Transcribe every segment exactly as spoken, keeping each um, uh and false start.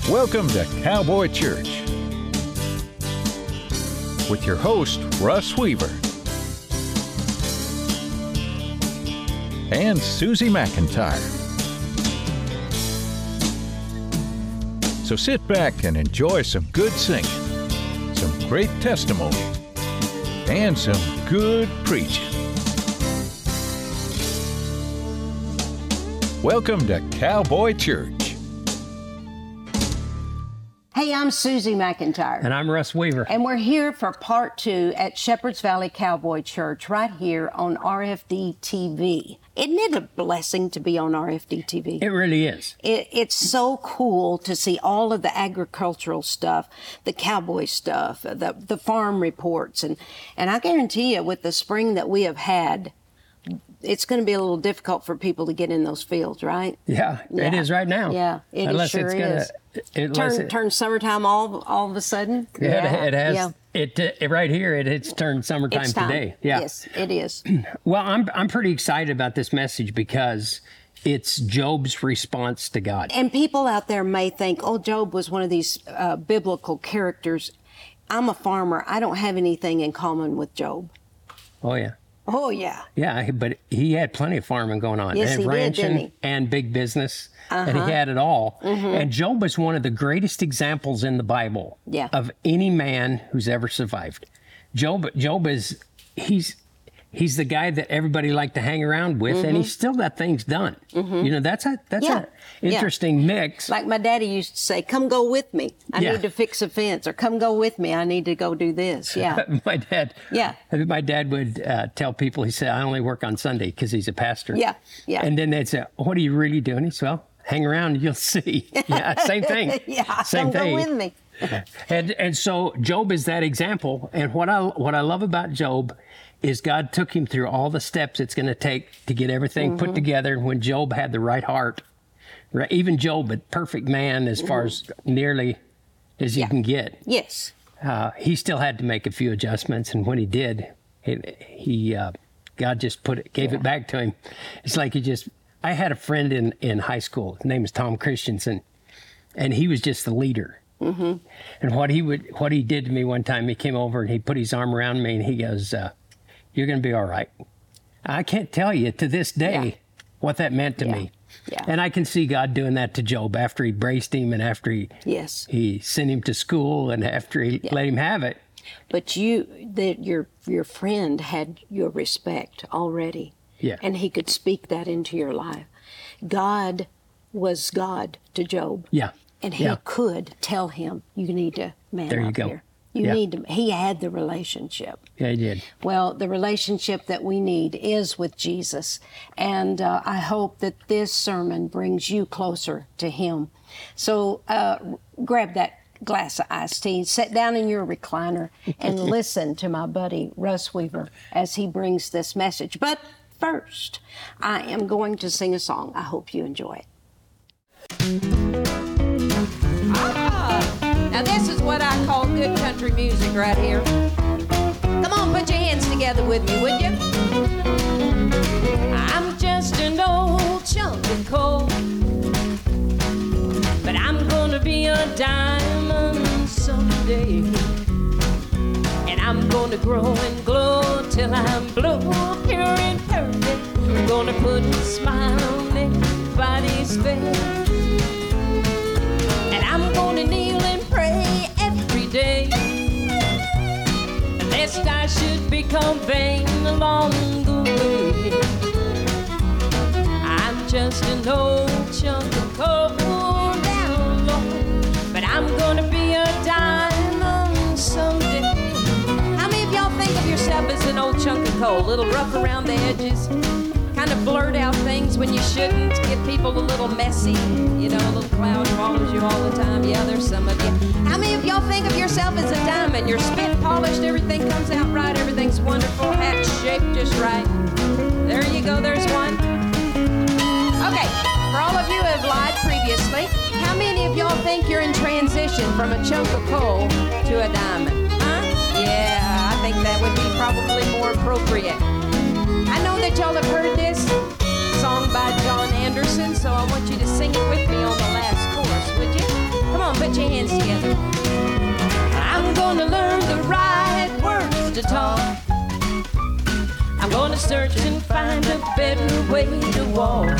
Welcome to Cowboy Church with your host, Russ Weaver, and Susie McIntyre. So sit back and enjoy some good singing, some great testimony, and some good preaching. Welcome to Cowboy Church. Hey, I'm Susie McIntyre. And I'm Russ Weaver. And we're here for part two at Shepherd's Valley Cowboy Church right here on R F D T V. Isn't it a blessing to be on R F D T V? It really is. It, it's so cool to see all of the agricultural stuff, the cowboy stuff, the, the farm reports. And, and I guarantee you, with the spring that we have had, it's going to be a little difficult for people to get in those fields, right? Yeah, yeah. It is right now. Yeah, it unless sure it's gonna, is. It, turn, it, turn summertime all all of a sudden. Yeah, Yeah, it, it has. Yeah. It, it right here. It, it's turned summertime It's time. today. Yeah. Yes, it is. Well, I'm I'm pretty excited about this message because it's Job's response to God. And people out there may think, oh, Job was one of these uh, biblical characters. I'm a farmer. I don't have anything in common with Job. Oh yeah. Oh yeah. Yeah, but he had plenty of farming going on, Yes, and he did, ranching, didn't he? and big business, Uh-huh. and he had it all. Mm-hmm. And Job was one of the greatest examples in the Bible Yeah. of any man who's ever survived. Job, Job is he's he's the guy that everybody liked to hang around with, Mm-hmm. and he's still got things done. You know, that's a that's Yeah. a interesting mix. Like my daddy used to say, come go with me. I Yeah. need to fix a fence. Or come go with me. I need to go do this. Yeah. my dad, Yeah. my dad would uh, tell people. He said, "I only work on Sunday because he's a pastor." Yeah, yeah. And then they'd say, "What are you really doing?" He said, "Well, hang around and you'll see." Yeah, same thing. yeah. same come thing. go with me. And and so Job is that example. And what I what I love about Job is God took him through all the steps it's going to take to get everything Mm-hmm. put together. When Job had the right heart, right? Even Job, a perfect man as far as nearly as you Yeah. can get. Yes. Uh, he still had to make a few adjustments, and when he did, he, he uh, God just put it, gave Yeah. it back to him. It's like he just. I had a friend in, in high school. His name is Tom Christensen, and he was just the leader. Mm-hmm. And what he would, what he did to me one time, he came over and he put his arm around me, and he goes, uh, "You're going to be all right." I can't tell you to this day Yeah. what that meant to Yeah. me. Yeah. And I can see God doing that to Job after he braced him and after he Yes. he sent him to school and after he Yeah. let him have it. But you, that your your friend had your respect already. Yeah. And he could speak that into your life. God was God to Job. Yeah. And he Yeah. could tell him, you need to man There you up go. here. You Yeah. need to, he had the relationship. Yeah, he did. Well, the relationship that we need is with Jesus. And uh, I hope that this sermon brings you closer to him. So uh, grab that glass of iced tea, sit down in your recliner, and listen to my buddy Russ Weaver as he brings this message. But first, I am going to sing a song. I hope you enjoy it. Ah, now this is what I call good country music right here. Come on, put your hands together with me, would you? I'm just an old chunk of coal, but I'm gonna be a diamond someday. And I'm gonna grow and glow till I'm blue, pure and perfect. I'm gonna put a smile on everybody's face. And I'm gonna kneel and pray every day, lest I should become vain along the way. I'm just an old chunk of coal down low, but I'm gonna be a diamond someday. How many of y'all think of yourself as an old chunk of coal, a little rough around the edges, kind of blurt out things when you shouldn't, get people a little messy, you know, a little cloud follows you all the time? Yeah, there's some of you. How many of y'all think of yourself as a diamond? You're spit polished, everything comes out right, everything's wonderful, hat shaped just right. There you go, there's one. Okay, for all of you who have lied previously, how many of y'all think you're in transition from a chunk of coal to a diamond? Huh? Yeah, I think that would be probably more appropriate. I know that y'all have heard this song by John Anderson, so I want you to sing it with me on the last chorus, would you? Come on, gonna search and find a better way to walk.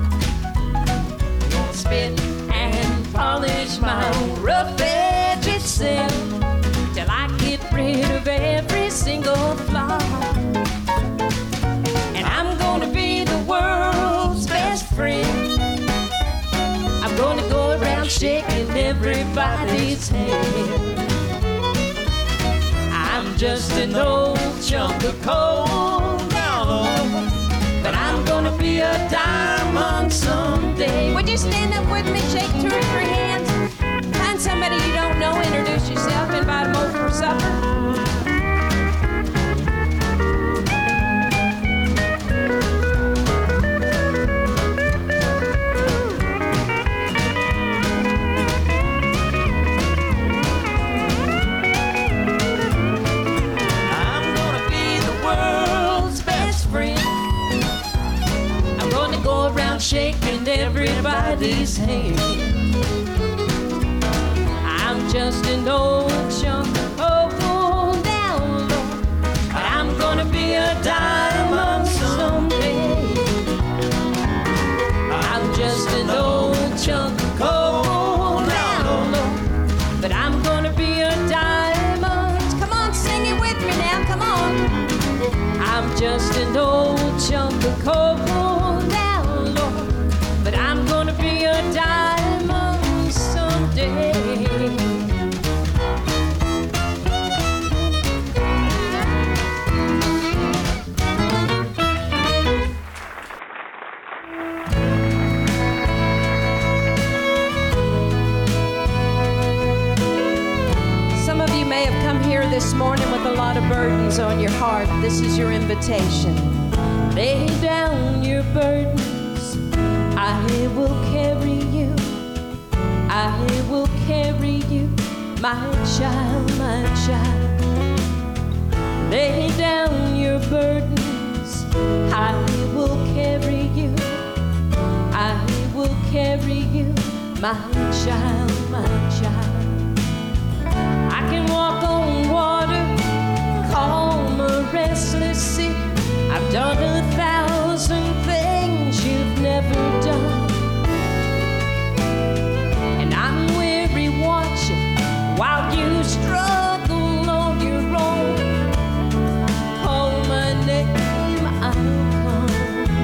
Gonna spit and polish my rough edge itself till I get rid of every single flaw. And I'm gonna be the world's best friend. I'm gonna go around shaking everybody's hand. I'm just an old chunk of coal now, Lord, but I'm gonna be a diamond someday. Would you stand up with me, shake two or three hands? Find somebody you don't know, introduce yourself, invite them over for supper. Shaking everybody's hand. I'm just an old chunk of coal down low, but I'm gonna be a diamond someday. I'm just an old chunk of coal down low, but I'm gonna be a diamond. Come on, sing it with me now, come on. I'm just an old chunk of coal down low, but I'm gonna be a diamond someday. Some of you may have come here this morning with a lot of burdens on your heart. This is your invitation. Lay down your burdens, I will carry you. I will carry you, my child, my child. Lay down your burdens, I will carry you. I will carry you, my child, my child. I can walk on water, calm a restless sea. I've done a thousand things you've never done, and I'm weary watching while you struggle on your own. Call my name, I'll come.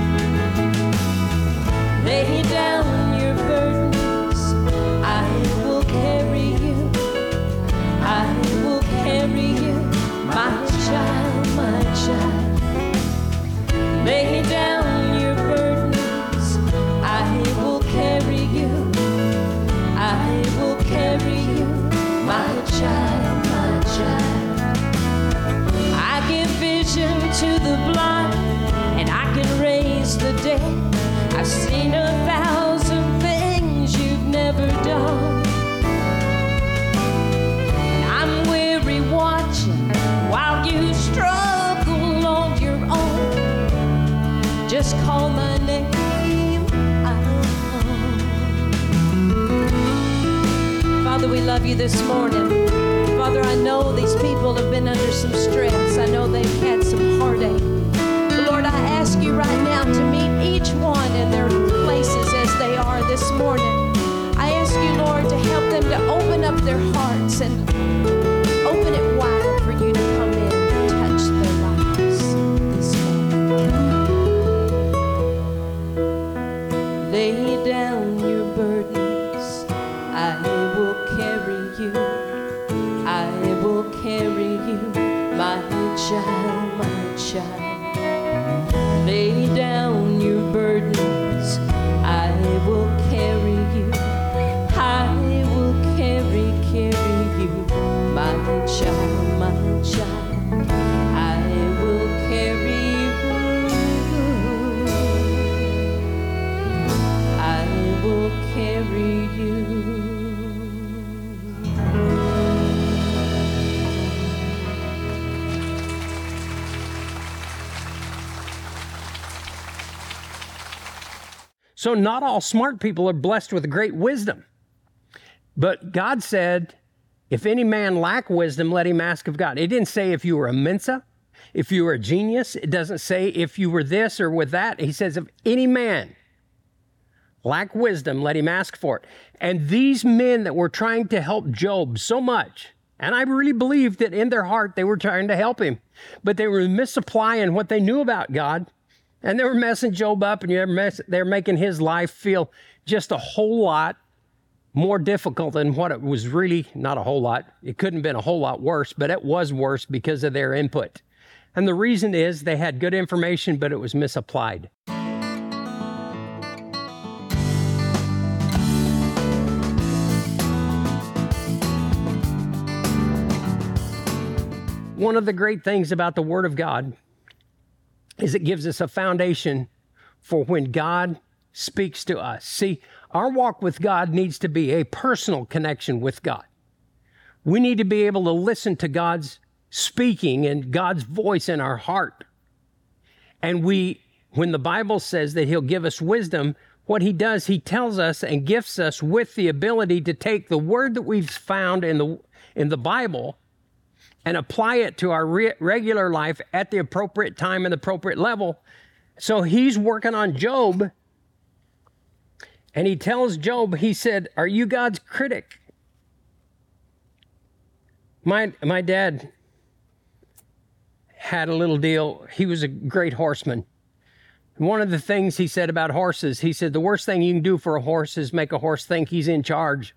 Lay down your burdens, I will carry you. I will carry you, my child, my child. Lay down your burdens, I will carry you. I will carry you, my child, my child. I give vision to the blind, and I can raise the dead. I've seen a thousand things you've never done, and I'm weary watching while you struggle on your own. Just call my name, I'll come. Father, we love you this morning. Father, I know these people have been under some stress. I know they've had some heartache. But Lord, I ask you right now to meet each one in their places as they are this morning. I ask you, Lord, to help them to open up their hearts and open it wide for you to come in and touch their lives this morning. Lay down your burdens, I will carry you. I will carry you, my child, my child. Lay down your burdens, I will carry you. I will carry, carry you, my child, my child. I will carry you. I will carry you. So not all smart people are blessed with great wisdom. But God said, if any man lack wisdom, let him ask of God. It didn't say if you were a Mensa. if you were a genius. It doesn't say if you were this or with that. He says, if any man lack wisdom, let him ask for it. And these men that were trying to help Job so much, and I really believe that in their heart they were trying to help him, but they were misapplying what they knew about God, and they were messing Job up, and they were making his life feel just a whole lot more difficult than what it was really. Not a whole lot. It couldn't have been a whole lot worse, but it was worse because of their input. And the reason is they had good information, but it was misapplied. One of the great things about the Word of God is it gives us a foundation for when God speaks to us. See, our walk with God needs to be a personal connection with God. We need to be able to listen to God's speaking and God's voice in our heart. And we, when the Bible says that He'll give us wisdom, what He does, He tells us and gifts us with the ability to take the word that we've found in the, in the Bible and apply it to our re- regular life at the appropriate time and the appropriate level. So He's working on Job, and He tells Job, He said, are you God's critic? My, my dad had a little deal. He was a great horseman. One of the things he said about horses, he said, the worst thing you can do for a horse is make a horse think he's in charge.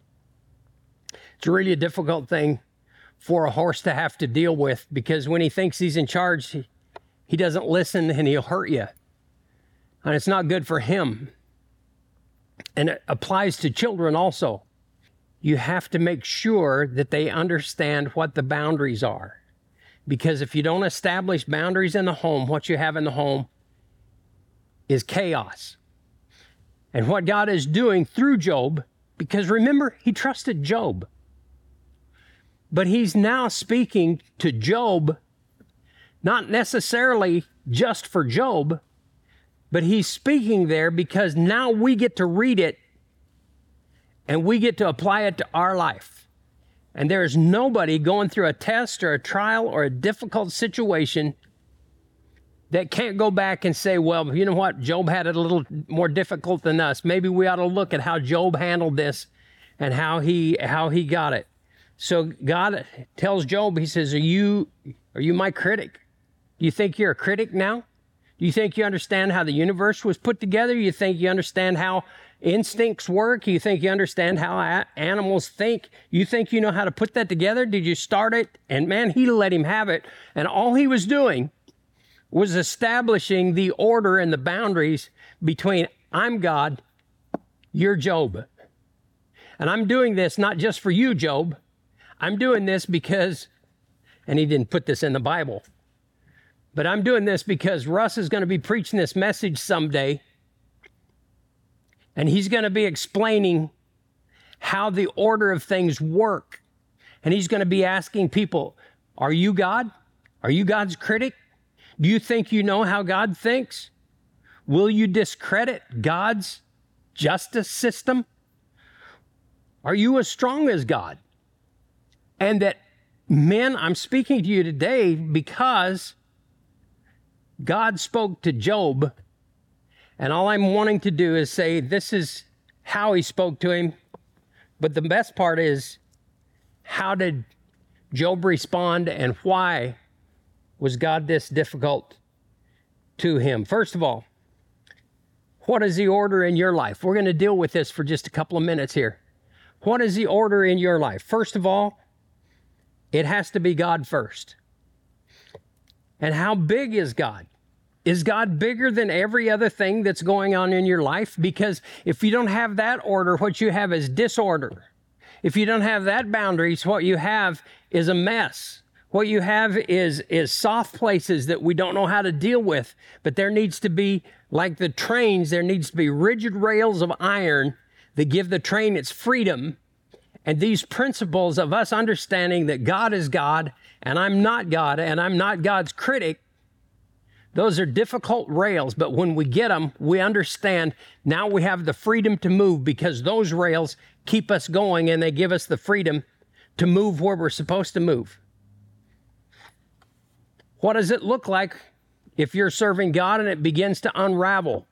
It's really a difficult thing for a horse to have to deal with, because when he thinks he's in charge, he, he doesn't listen and he'll hurt you. And it's not good for him. And it applies to children also. You have to make sure that they understand what the boundaries are. Because if you don't establish boundaries in the home, what you have in the home is chaos. And what God is doing through Job, because remember, He trusted Job. But He's now speaking to Job, not necessarily just for Job, but He's speaking there because now we get to read it and we get to apply it to our life. And there is nobody going through a test or a trial or a difficult situation that can't go back and say, well, you know what? Job had it a little more difficult than us. Maybe we ought to look at how Job handled this and how he how he got it. So God tells Job, He says, are you, are you my critic? Do you think you're a critic now? Do you think you understand how the universe was put together? You think you understand how instincts work? You think you understand how a- animals think? You think you know how to put that together? Did you start it? And man, He let him have it. And all he was doing was establishing the order and the boundaries between I'm God, you're Job. And I'm doing this not just for you, Job. I'm doing this because, and he didn't put this in the Bible, but I'm doing this because Russ is going to be preaching this message someday, and he's going to be explaining how the order of things work. And he's going to be asking people, are you God? Are you God's critic? Do you think you know how God thinks? Will you discredit God's justice system? Are you as strong as God? And that, men, I'm speaking to you today because God spoke to Job, and all I'm wanting to do is say this is how He spoke to him. But the best part is, how did Job respond, and why was God this difficult to him? First of all, what is the order in your life? We're going to deal with this for just a couple of minutes here. What is the order in your life? First of all, it has to be God first. And how big is God? Is God bigger than every other thing that's going on in your life? Because if you don't have that order, what you have is disorder. If you don't have that boundaries, what you have is a mess. What you have is, is soft places that we don't know how to deal with. But there needs to be, like the trains, there needs to be rigid rails of iron that give the train its freedom. And these principles of us understanding that God is God and I'm not God and I'm not God's critic, those are difficult rails. But when we get them, we understand now we have the freedom to move, because those rails keep us going and they give us the freedom to move where we're supposed to move. What does it look like if you're serving God and it begins to unravel?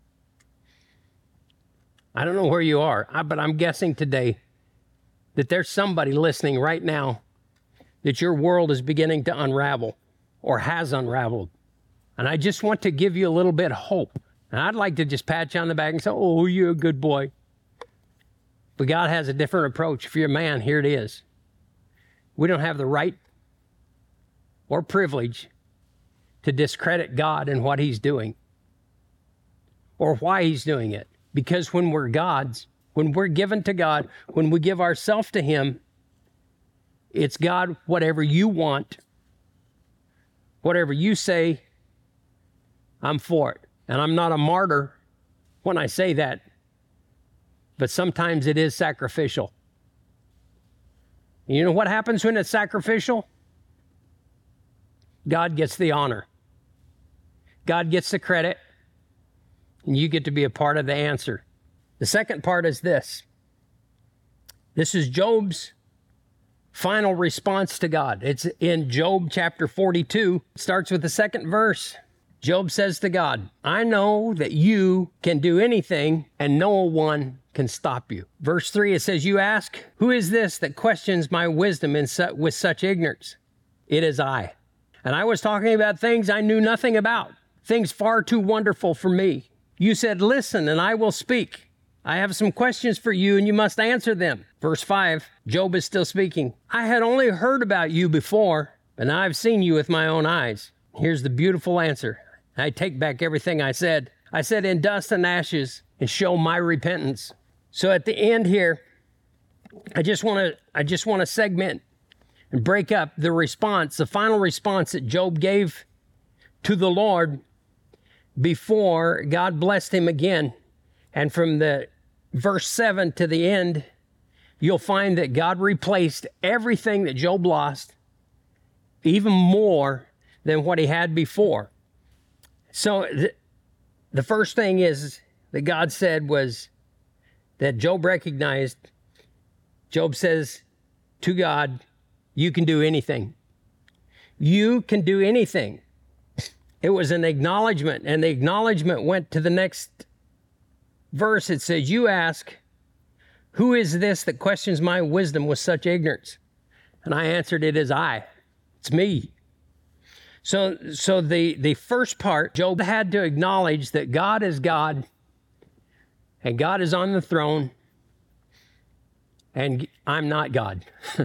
I don't know where you are, but I'm guessing today that there's somebody listening right now that your world is beginning to unravel or has unraveled. And I just want to give you a little bit of hope. And I'd like to just pat you on the back and say, oh, you're a good boy. But God has a different approach. If you're a man, here it is. We don't have the right or privilege to discredit God and what he's doing or why he's doing it. Because when we're God's, when we're given to God, when we give ourselves to him, it's God, whatever you want, whatever you say, I'm for it. And I'm not a martyr when I say that, but sometimes it is sacrificial. You know what happens when it's sacrificial? God gets the honor. God gets the credit, and you get to be a part of the answer. The second part is this. This is Job's final response to God. It's in Job chapter forty-two. It starts with the second verse. Job says to God, I know that you can do anything and no one can stop you. Verse three, it says, you ask, who is this that questions my wisdom in su- with such ignorance? It is I. And I was talking about things I knew nothing about, things far too wonderful for me. You said, listen, and I will speak. I have some questions for you, and you must answer them. Verse five, Job is still speaking. I had only heard about you before, but now I've seen you with my own eyes. Here's the beautiful answer. I take back everything I said. I said, in dust and ashes, and show my repentance. So at the end here, I just want to I just want to segment and break up the response, the final response that Job gave to the Lord before God blessed him again. And from the verse seven to the end, you'll find that God replaced everything that Job lost, even more than what he had before. So th- the first thing is that God said was that Job recognized. Job says to God, you can do anything. You can do anything. It was an acknowledgement, and the acknowledgement went to the next verse. It says, you ask, who is this that questions my wisdom with such ignorance? And I answered, it is I. It's me. So, so the, the first part, Job had to acknowledge that God is God, and God is on the throne, and I'm not God.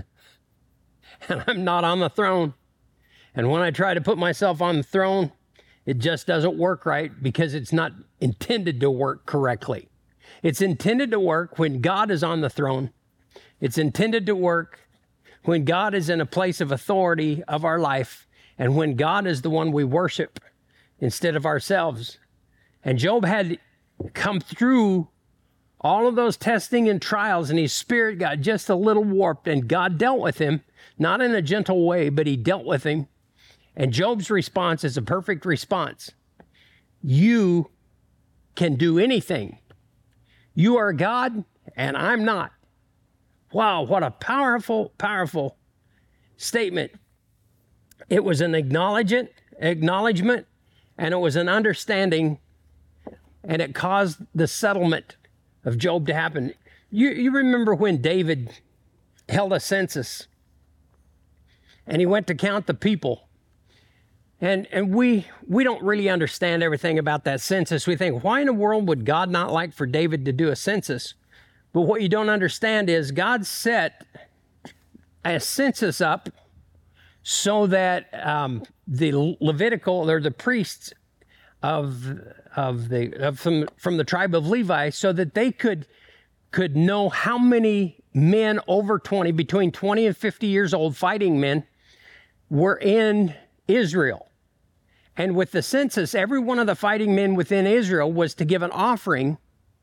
And I'm not on the throne. And when I try to put myself on the throne, it just doesn't work right because it's not intended to work correctly. It's intended to work when God is on the throne. It's intended to work when God is in a place of authority of our life, and when God is the one we worship instead of ourselves. And Job had come through all of those testing and trials, and his spirit got just a little warped, and God dealt with him, not in a gentle way, but he dealt with him. And Job's response is a perfect response. You can do anything. You are God, and I'm not. Wow, what a powerful, powerful statement. It was an acknowledgement, acknowledgement, and it was an understanding, and it caused the settlement of Job to happen. You, you remember when David held a census, and he went to count the people. And and we we don't really understand everything about that census. We think, why in the world would God not like for David to do a census? But what you don't understand is God set a census up so that um, the Levitical, or the priests of of the of from from the tribe of Levi, so that they could could know how many men over twenty, between twenty and fifty years old, fighting men, were in Israel. And with the census, every one of the fighting men within Israel was to give an offering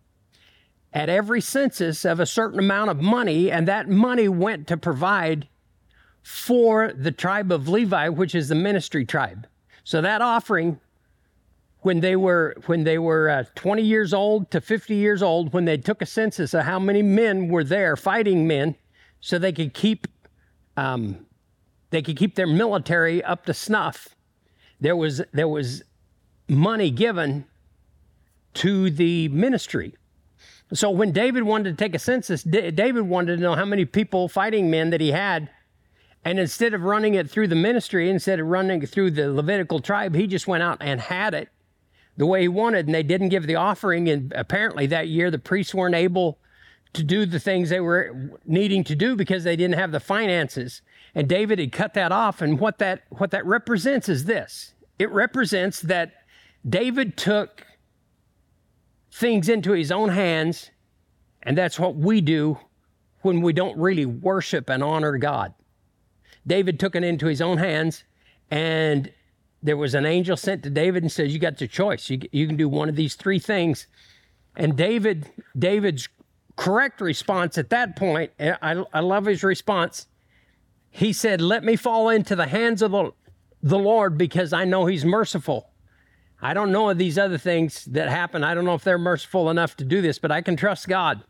at every census of a certain amount of money, and that money went to provide for the tribe of Levi, which is the ministry tribe. So that offering, when they were when they were uh, twenty years old to fifty years old, when they took a census of how many men were there, fighting men, so they could keep um, they could keep their military up to snuff, there was there was money given to the ministry. So when David wanted to take a census, D- David wanted to know how many people, fighting men, that he had. And instead of running it through the ministry, instead of running it through the Levitical tribe, he just went out and had it the way he wanted. And they didn't give the offering. And apparently that year, the priests weren't able to do the things they were needing to do because they didn't have the finances. And David had cut that off. And what that what that represents is this. It represents that David took things into his own hands, and that's what we do when we don't really worship and honor God. David took it into his own hands, and there was an angel sent to David and says, you got your choice. You, you can do one of these three things. And David, David's correct response at that point, I, I love his response. He said, let me fall into the hands of the, the Lord because I know he's merciful. I don't know of these other things that happen. I don't know if they're merciful enough to do this, but I can trust God.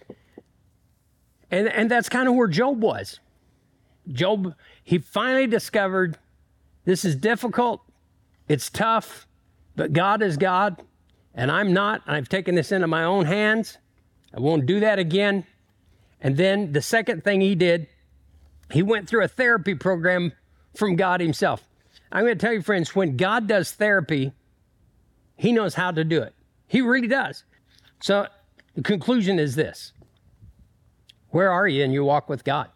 And, and that's kind of where Job was. Job, he finally discovered this is difficult, it's tough, but God is God, and I'm not. I've taken this into my own hands. I won't do that again. And then the second thing he did, he went through a therapy program from God himself. I'm going to tell you, friends, when God does therapy, he knows how to do it. He really does. So the conclusion is this. Where are you in your walk with God?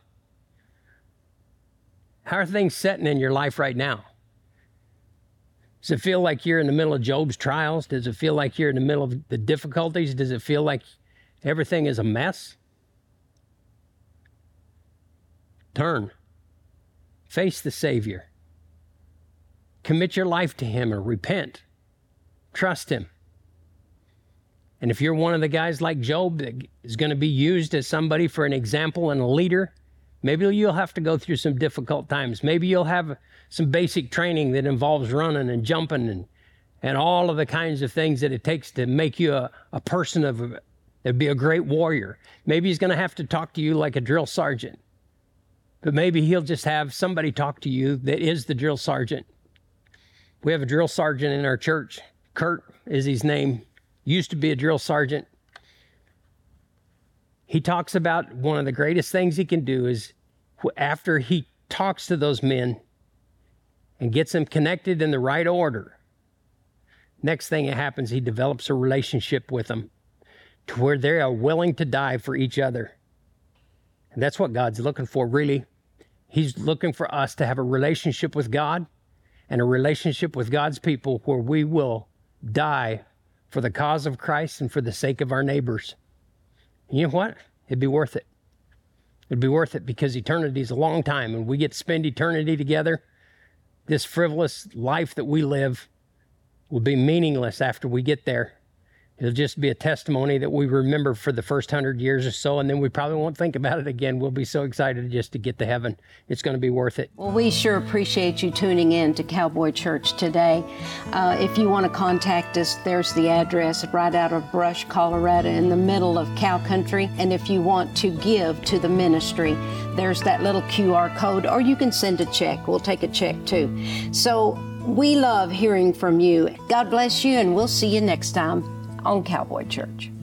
How are things setting in your life right now? Does it feel like you're in the middle of Job's trials? Does it feel like you're in the middle of the difficulties? Does it feel like everything is a mess? Turn. Face the Savior. Commit your life to him or repent. Trust him. And if you're one of the guys like Job that is going to be used as somebody for an example and a leader, maybe you'll have to go through some difficult times. Maybe you'll have some basic training that involves running and jumping and, and all of the kinds of things that it takes to make you a, a person of a, that'd be a great warrior. Maybe he's going to have to talk to you like a drill sergeant. But maybe he'll just have somebody talk to you that is the drill sergeant. We have a drill sergeant in our church. Kurt is his name. Used to be a drill sergeant. He talks about one of the greatest things he can do is after he talks to those men and gets them connected in the right order, next thing that happens, he develops a relationship with them to where they are willing to die for each other. And that's what God's looking for, really. He's looking for us to have a relationship with God and a relationship with God's people where we will die for the cause of Christ and for the sake of our neighbors. You know what? It'd be worth it. It'd be worth it because eternity is a long time and we get to spend eternity together. This frivolous life that we live will be meaningless after we get there. It'll just be a testimony that we remember for the first hundred years or so, and then we probably won't think about it again. We'll be so excited just to get to heaven. It's going to be worth it. Well, we sure appreciate you tuning in to Cowboy Church today. Uh, if you want to contact us, there's the address right out of Brush, Colorado, in the middle of cow country. And if you want to give to the ministry, there's that little Q R code, or you can send a check. We'll take a check too. So we love hearing from you. God bless you, and we'll see you next time on Cowboy Church.